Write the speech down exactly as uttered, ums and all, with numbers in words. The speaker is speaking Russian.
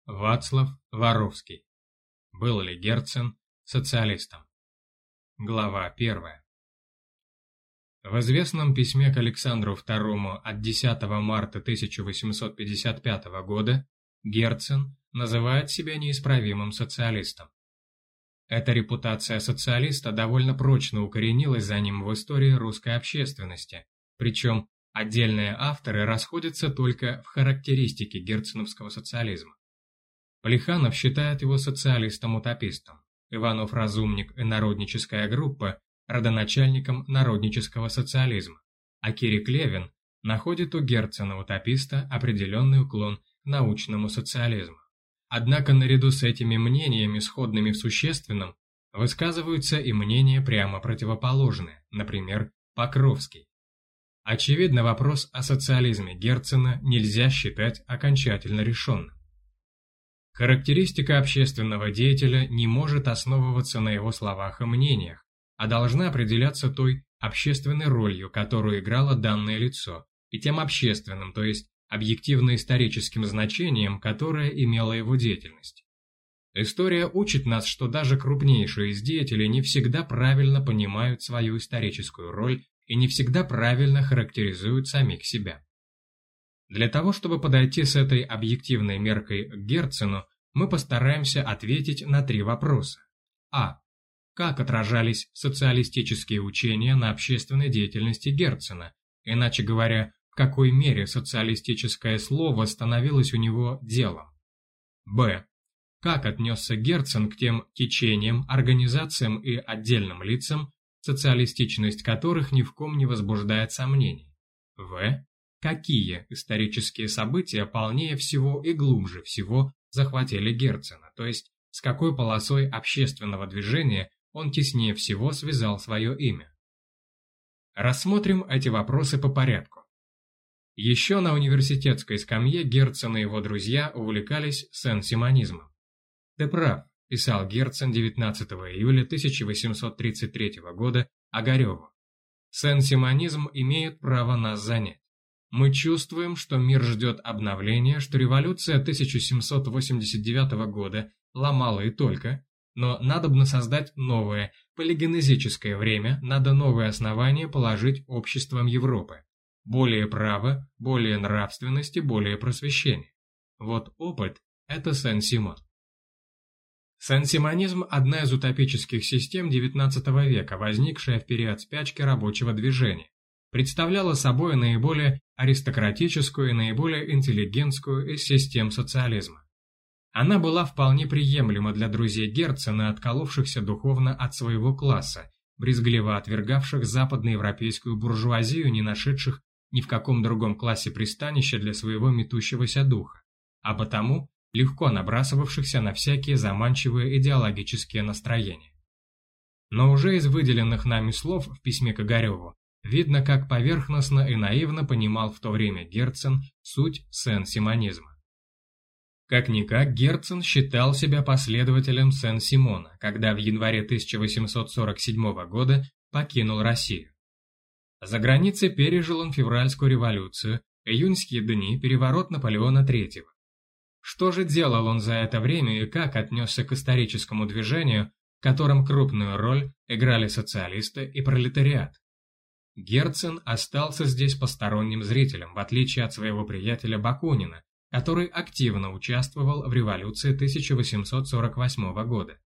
Вацлав Воровский. Был ли Герцен социалистом? Глава первая. В известном письме к Александру второму от десятого марта тысяча восемьсот пятьдесят пятого года Герцен называет себя неисправимым социалистом. Эта репутация социалиста довольно прочно укоренилась за ним в истории русской общественности, причем отдельные авторы расходятся только в характеристике герценовского социализма. Плеханов считает его социалистом-утопистом, Иванов-Разумник и народническая группа родоначальником народнического социализма, а Кирик Левин находит у Герцена-утописта определенный уклон к научному социализму. Однако наряду с этими мнениями, сходными в существенном, высказываются и мнения прямо противоположные, например, Покровский. Очевидно, вопрос о социализме Герцена нельзя считать окончательно решенным. Характеристика общественного деятеля не может основываться на его словах и мнениях, а должна определяться той общественной ролью, которую играло данное лицо, и тем общественным, то есть объективно-историческим значением, которое имела его деятельность. История учит нас, что даже крупнейшие из деятелей не всегда правильно понимают свою историческую роль и не всегда правильно характеризуют самих себя. Для того, чтобы подойти с этой объективной меркой к Герцену, мы постараемся ответить на три вопроса. А. Как отражались социалистические учения на общественной деятельности Герцена, иначе говоря, в какой мере социалистическое слово становилось у него делом? Б. Как отнесся Герцен к тем течениям, организациям и отдельным лицам, социалистичность которых ни в ком не возбуждает сомнений? В. Какие исторические события полнее всего и глубже всего захватили Герцена, то есть с какой полосой общественного движения он теснее всего связал свое имя? Рассмотрим эти вопросы по порядку. Еще на университетской скамье Герцен и его друзья увлекались сен-симонизмом. «Ты прав», – писал Герцен девятнадцатого июля тысяча восемьсот тридцать третьего года Огареву. «Сен-симонизм имеет право нас занять. Мы чувствуем, что мир ждет обновления, что революция тысяча семьсот восемьдесят девятого года ломала и только, но надобно создать новое, полигенезическое время, надо новые основания положить обществам Европы. Более права, более нравственности, более просвещения. Вот опыт – это Сен-Симон». Сен-Симонизм – одна из утопических систем девятнадцатого века, возникшая в период спячки рабочего движения. Представляла собой наиболее аристократическую и наиболее интеллигентскую из систем социализма. Она была вполне приемлема для друзей Герцена, отколовшихся духовно от своего класса, брезгливо отвергавших западноевропейскую буржуазию, не нашедших ни в каком другом классе пристанища для своего метущегося духа, а потому легко набрасывавшихся на всякие заманчивые идеологические настроения. Но уже из выделенных нами слов в письме к Огареву видно, как поверхностно и наивно понимал в то время Герцен суть сен-симонизма. Как-никак Герцен считал себя последователем Сен-Симона, когда в январе тысяча восемьсот сорок седьмого года покинул Россию. За границей пережил он февральскую революцию, июньские дни, переворот Наполеона третьего. Что же делал он за это время и как отнесся к историческому движению, в котором крупную роль играли социалисты и пролетариат? Герцен остался здесь посторонним зрителем, в отличие от своего приятеля Бакунина, который активно участвовал в революции тысяча восемьсот сорок восьмого года.